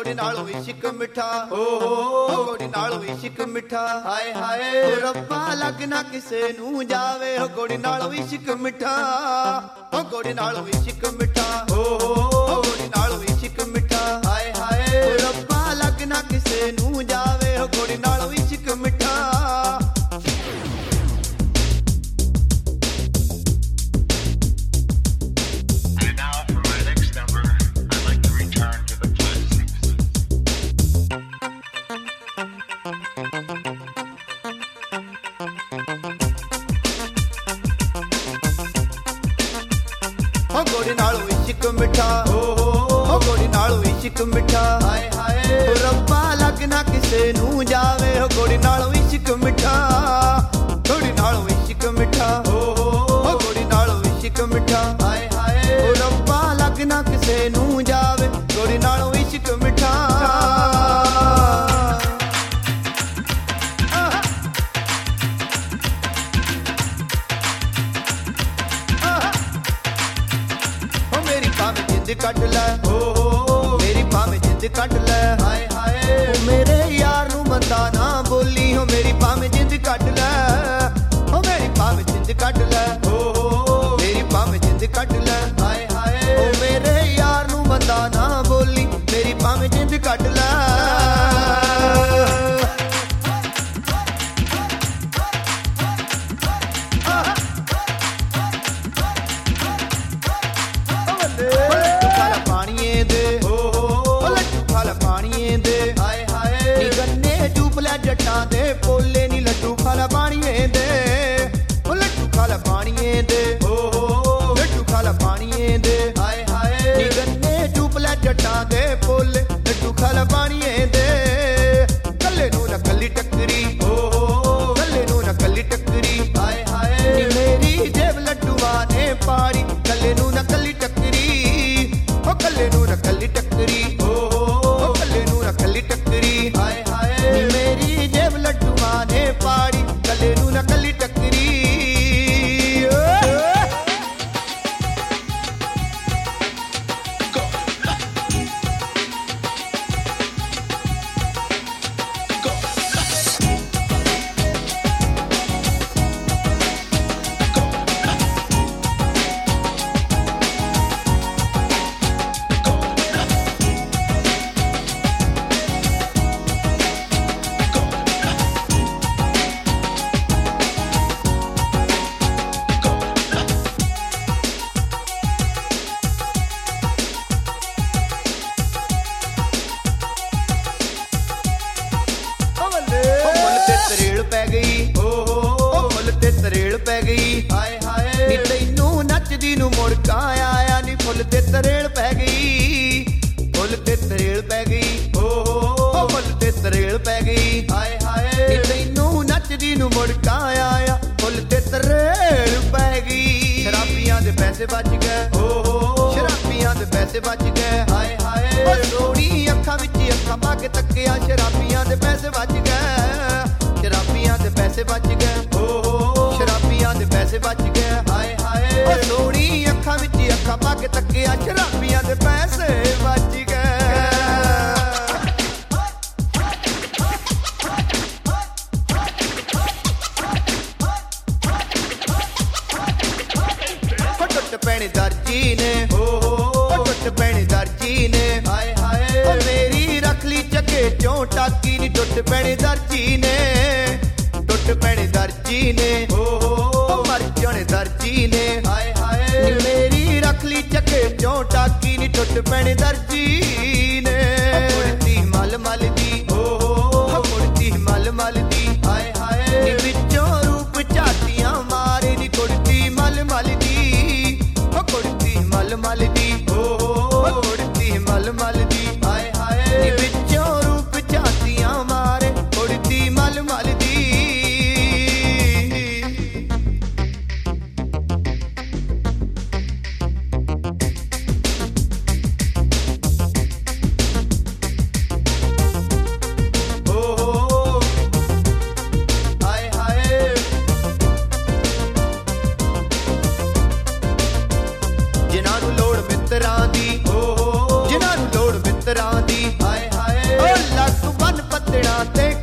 ਘੋੜੀ ਨਾਲੋਂ ਇਸ਼ਕ ਮਿੱਠਾ ਓ ਘੋੜੀ ਨਾਲੋਂ ਇਸ਼ਕ ਮਿੱਠਾ ਹਾਏ ਹਾਏ ਰੱਬਾ ਲੱਗ ਨਾ ਕਿਸੇ ਨੂੰ ਜਾਵੇ ਓ ਘੋੜੀ ਨਾਲੋਂ ਇਸ਼ਕ ਮਿੱਠਾ ਓ ਘੋੜੀ ਨਾਲੋਂ ਇਸ਼ਕ ਮਿੱਠਾ ਓ ਘੋੜੀ ਨਾਲੋਂ ਇਸ਼ਕ ਮਿੱਠਾ ਹਾਏ ਹਾਏ ਰੱਬਾ ਲੱਗ ਨਾ ਕਿਸੇ ਨੂੰ ਜਾਵੇ ਓ ਘੋੜੀ ਨਾਲੋਂ ਇਸ਼ਕ ਮਿੱਠਾ ਘੋੜੀ ਨਾਲੋਂ ਇਸ਼ਕ ਮਿੱਠਾ ਓ ਘੋੜੀ ਨਾਲੋਂ ਇਸ਼ਕ ਮਿੱਠਾ ਹਾਏ ਹਾਏ ਰੱਬਾ ਲੱਗ ਨਾ ਕਿਸੇ ਨੂੰ ਜਾਵੇ ਓ ਘੋੜੀ ਨਾਲੋਂ ਇਸ਼ਕ ਮਿੱਠਾ ਘੋੜੀ ਨਾਲੋਂ ਇਸ਼ਕ ਮਿੱਠਾ ਓ ਘੋੜੀ ਨਾਲੋਂ ਇਸ਼ਕ ਮਿੱਠਾ ਹਾਏ ਹਾਏ ਰੱਬਾ ਲੱਗ ਨਾ ਕਿਸੇ ਨੂੰ ਜਾਵੇ ਘੋੜੀ ਨਾਲੋਂ ਇਸ਼ਕ ਮਿੱਠਾ ਕੱਟ ਲੈ ਮੇਰੀ ਭਾਵੇਂ ਜਿੰਦ ਕੱਟ ਲੈ ਹਾਏ ਹਾਏ ਮੇਰੇ ਯਾਰ ਨੂੰ ਮੰਦਾ ਨਾ ਬੋਲੀ ਹੋ ਮੇਰੀ ਭਾਵੇਂ ਜਿੰਦ ਕੱਟ ਲੈ ਹੋ ਮੇਰੀ ਭਾਵੇਂ ਜਿੰਦ ਕੱਟ ਲੈ ਮੇਰੀ ਭਾਵੇਂ ਜਿੰਦ ਕੱਟ ਲੈ ਹਾਏ ਹਾਏ ਓ ਮੇਰੇ ਯਾਰ ਨੂੰ ਮੰਦਾ ਨਾ ਬੋਲੀ ਮੇਰੀ ਭਾਵੇਂ ਜਿੰਦ ਕੱਟ ਲੈ ਜੱਟਾਂ ਦੇ ਪੋਲੇ ਨੀ ਲੱਡੂ ਖਾਲਾ ਪਾਣੀਏ ਦੇ ਓ ਲੱਡੂ ਖਾਲਾ ਪਾਣੀਏ ਦੇ ਲੱਡੂ ਖਾਲਾ ਪਾਣੀਏ ਦੇ ਹਾਏ ਹਾਏ ਨੀ ਗੰਨੇ ਚੂਪ ਲੈ ਜੱਟਾਂ ਦੇ ਪੋਲੇ ਲੱਡੂ ਖਾਲਾ ਪਾਣੀਏ ਦੇ ਕੱਲੇ ਨੂੰ ਨਾ ਕੱਲੀ ਟੱਕਰੀ ਕੱਲੇ ਨੂੰ ਨਾ ਕੱਲੀ ਟੱਕਰੀ ਹਾਏ ਹਾਏ ਨੀ ਮੇਰੀ ਜੇਬ ਲੱਡੂਆਂ ਨੇ ਪਾੜੀ ਕੱਲੇ ਨੂੰ ਨਾ ਕੱਲੀ ਟੱਕਰੀ ਓ ਕੱਲੇ ਨੂੰ ਨਾ ਕੱਲੀ ਟੱਕਰੀ ਓ ਕੱਲੇ ਨੂੰ ਨਾ ਕੱਲੀ ਟੱਕਰੀ ਹਾਏ ਹਾਏ ਨੀ ਮੇਰੀ ਜੇਬ ਲੱਡੂਆਂ ਨੇ ਪਾੜੀ ਕੱਲੇ ਨੂੰ ਨਾ ਕੱਲੀ ਟੱਕਰੀ ਪੈ ਗਈ ਮੁੱਲ ਤੇ ਤਰੇਲ ਪੈ ਗਈ ਹਾਏ ਹਾਏ ਨੀ ਤੈਨੂੰ ਨੱਚਦੀ ਨੂੰ ਮੁੜਕਾ ਆਇਆ ਨੀ ਫੁੱਲ ਤੇ ਤਰੇਲ ਪੈ ਗਈ ਫੁੱਲ ਤੇ ਤਰੇਲ ਪੈ ਗਈ ਮੁੱਲ ਤੇ ਤਰੇਲ ਪੈ ਗਈ ਹਾਏ ਹਾਏ ਨੀ ਤੈਨੂੰ ਨੱਚਦੀ ਨੂੰ ਮੁੜਕਾ ਆਇਆ ਫੁੱਲ ਤੇ ਤਰੇਲ ਪੈ ਗਈ ਸ਼ਰਾਬੀਆਂ ਦੇ ਪੈਸੇ ਬਚ ਗਏ ਸ਼ਰਾਬੀਆਂ ਦੇ ਪੈਸੇ ਬਚ ਗਏ ਹਾਏ ਹਾਏ ਓ ਸੋਹਣੀ ਅੱਖਾਂ ਵਿੱਚ ਅੱਖਾਂ ਪਾ ਕੇ ਤੱਕਿਆ ਸ਼ਰਾਬੀਆਂ ਦੇ ਪੈਸੇ ਬਚ ਗਏ ਸ਼ਰਾਬੀਆਂ ਦੇ ਪੈਸੇ ਬਚ ਗਏ ਸ਼ਰਾਬੀਆਂ ਦੇ ਪੈਸੇ ਬਚ ਗਏ ਹਾਏ ਹਾਏ ਓ ਸੋਹਣੀ ਅੱਖਾਂ ਵਿੱਚ ਅੱਖਾਂ ਪਾ ਕੇ ਤੱਕਿਆ ਸ਼ਰਾਬੀਆਂ ਦੇ ਪੈਸੇ ਬਚ ਗਏ ਟੁੱਟ ਪੈਣੇ ਦਰਜੀ ਨੇ ਟੁੱਟ ਪੈਣੇ ਦਰਜੀ ਨੇ ਹਾਏ ਹਾਏ ਓ ਮੇਰੀ ਰੱਖ ਲਈ ਚੱਕੇ ਚੋਂ ਟਾਕੀ ਨੀ ਟੁੱਟ ਪੈਣੇ ਦਰਜੀ ਨੇ ਟੁੱਟ ਪੈਣੇ ਦਰਜੀ ਨੇ ਮਰ ਜਾਣੇ ਦਰਜੀ ਨੇ ਹਾਏ ਹਾਏ ਨੀ ਮੇਰੀ ਰੱਖ ਲਈ ਚੱਕੇ ਚੋਂ ਟਾਕੀ ਨੀ ਟੁੱਟ ਪੈਣੇ ਦਰਜੀ ਨੇ ਕੁੜਤੀ ਮਲ ਮਲ ਦੀ ਕੁੜਤੀ ਮਲ ਮਲ ਦੀ ਹਾਏ ਹਾਏ ਨੀ ਵਿੱਚੋਂ ਰੂਪ ਝਾਤੀਆਂ ਮਾਰੇ ਨੀ ਕੁੜਤੀ ਮਲ ਮਲ ਦੀ ਕੁੜਤੀ ਮਲ ਮਲ ਦੀ ਕੁੜਤੀ ਮਲ ਮਲ ਦੀ ਹਾਏ ਹਾਏ ਨੀ ਵਿੱਚੋਂ ਰੂਪ ਝਾਤੀਆਂ ਮਾਰੇ ਕੁੜਤੀ ਮਲ ਮਲ ਦੀ ਜਿਨ੍ਹਾਂ ਨੂੰ ਲੋੜ ਮਿੱਤਰਾਂ ਦੀ ਹਾਏ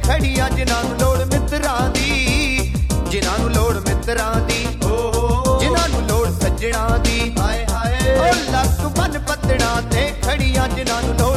ਖੜੀਆਂ ਜਿਨ੍ਹਾਂ ਨੂੰ ਲੋੜ ਮਿੱਤਰਾਂ ਦੀ, ਜਿਨ੍ਹਾਂ ਨੂੰ ਲੋੜ ਮਿੱਤਰਾਂ ਦੀ, ਜਿਨ੍ਹਾਂ ਨੂੰ ਲੋੜ ਸੱਜਣਾ ਦੀ, ਹਾਏ ਹਾਏ ਉਹ ਲੱਕ ਬੰਨ ਪੱਤਣਾ ਤੇ ਖੜੀਆਂ ਜਿਨ੍ਹਾਂ ਨੂੰ ਲੋੜ